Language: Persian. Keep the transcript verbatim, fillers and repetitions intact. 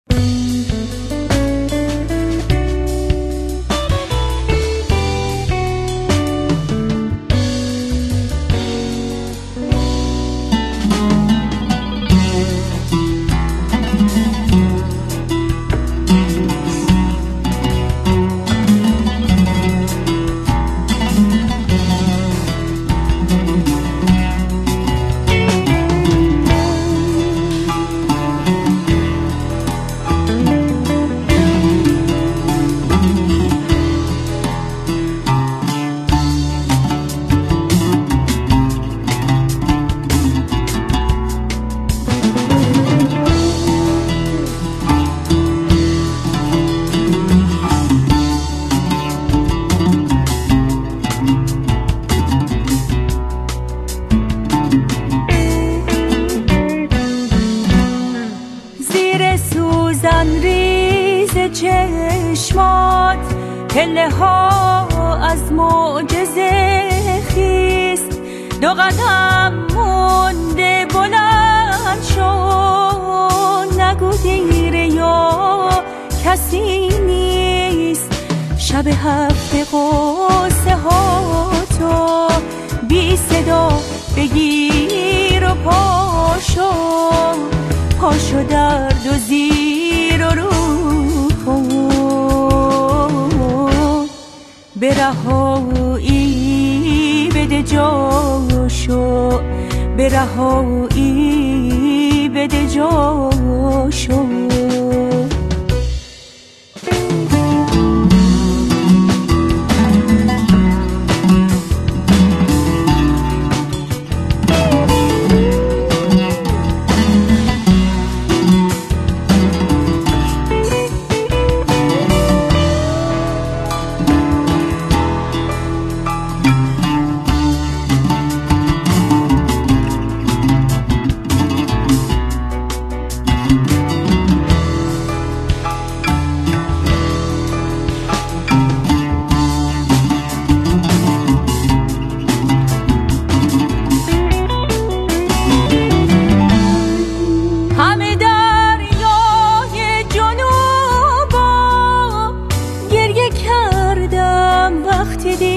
چشمات پله ها از معجزه خیست، دو قدم مونده بلند شو، نگو دیره یا کسی نیست. شب هفته قصه ها تو بی صدا بگیر و پاشو، پاشو درد و زیر و رو به رهایی بده جاشو، به رهایی بده جاشو. وقتی